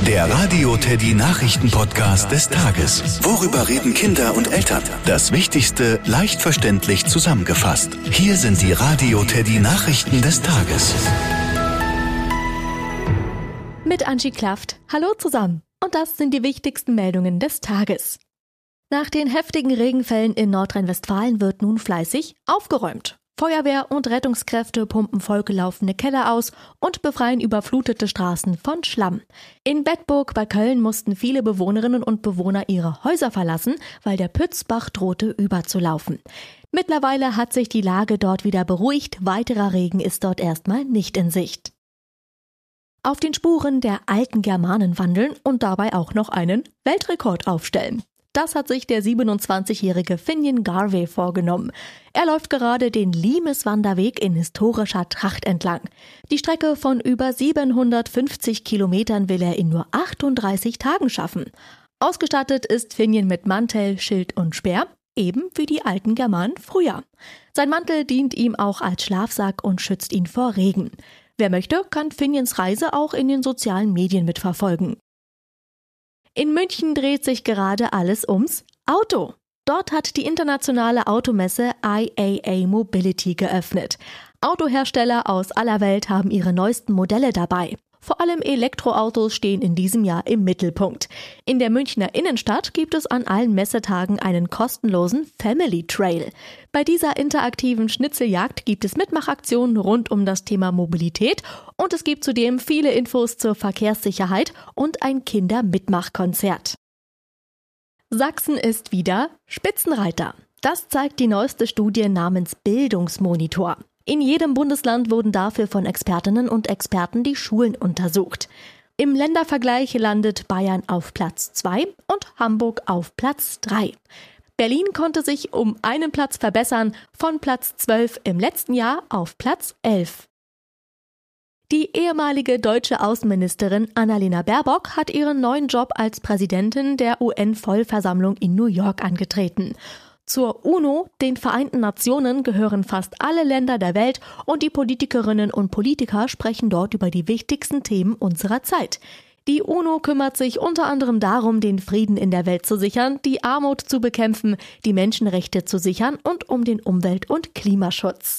Der Radio Teddy Nachrichten-Podcast des Tages. Worüber reden Kinder und Eltern? Das Wichtigste leicht verständlich zusammengefasst. Hier sind die Radio Teddy Nachrichten des Tages. Mit Angie Klaft. Hallo zusammen. Und das sind die wichtigsten Meldungen des Tages. Nach den heftigen Regenfällen in Nordrhein-Westfalen wird nun fleißig aufgeräumt. Feuerwehr und Rettungskräfte pumpen vollgelaufene Keller aus und befreien überflutete Straßen von Schlamm. In Bedburg bei Köln mussten viele Bewohnerinnen und Bewohner ihre Häuser verlassen, weil der Pützbach drohte überzulaufen. Mittlerweile hat sich die Lage dort wieder beruhigt, weiterer Regen ist dort erstmal nicht in Sicht. Auf den Spuren der alten Germanen wandeln und dabei auch noch einen Weltrekord aufstellen. Das hat sich der 27-jährige Finian Garvey vorgenommen. Er läuft gerade den Limes-Wanderweg in historischer Tracht entlang. Die Strecke von über 750 Kilometern will er in nur 38 Tagen schaffen. Ausgestattet ist Finian mit Mantel, Schild und Speer, eben wie die alten Germanen früher. Sein Mantel dient ihm auch als Schlafsack und schützt ihn vor Regen. Wer möchte, kann Finians Reise auch in den sozialen Medien mitverfolgen. In München dreht sich gerade alles ums Auto. Dort hat die internationale Automesse IAA Mobility geöffnet. Autohersteller aus aller Welt haben ihre neuesten Modelle dabei. Vor allem Elektroautos stehen in diesem Jahr im Mittelpunkt. In der Münchner Innenstadt gibt es an allen Messetagen einen kostenlosen Family Trail. Bei dieser interaktiven Schnitzeljagd gibt es Mitmachaktionen rund um das Thema Mobilität und es gibt zudem viele Infos zur Verkehrssicherheit und ein Kindermitmachkonzert. Sachsen ist wieder Spitzenreiter. Das zeigt die neueste Studie namens Bildungsmonitor. In jedem Bundesland wurden dafür von Expertinnen und Experten die Schulen untersucht. Im Ländervergleich landet Bayern auf Platz 2 und Hamburg auf Platz 3. Berlin konnte sich um einen Platz verbessern, von Platz 12 im letzten Jahr auf Platz 11. Die ehemalige deutsche Außenministerin Annalena Baerbock hat ihren neuen Job als Präsidentin der UN-Vollversammlung in New York angetreten. Zur UNO, den Vereinten Nationen, gehören fast alle Länder der Welt und die Politikerinnen und Politiker sprechen dort über die wichtigsten Themen unserer Zeit. Die UNO kümmert sich unter anderem darum, den Frieden in der Welt zu sichern, die Armut zu bekämpfen, die Menschenrechte zu sichern und um den Umwelt- und Klimaschutz.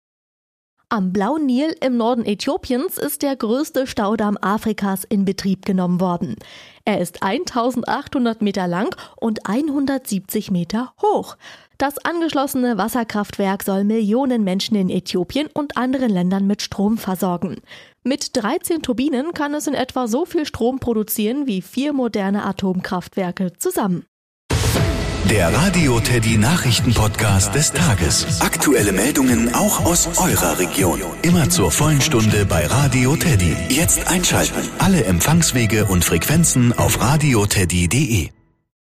Am Blauen Nil im Norden Äthiopiens ist der größte Staudamm Afrikas in Betrieb genommen worden. Er ist 1800 Meter lang und 170 Meter hoch. Das angeschlossene Wasserkraftwerk soll Millionen Menschen in Äthiopien und anderen Ländern mit Strom versorgen. Mit 13 Turbinen kann es in etwa so viel Strom produzieren wie 4 moderne Atomkraftwerke zusammen. Der Radio Teddy Nachrichten-Podcast des Tages. Aktuelle Meldungen auch aus eurer Region. Immer zur vollen Stunde bei Radio Teddy. Jetzt einschalten. Alle Empfangswege und Frequenzen auf radioteddy.de.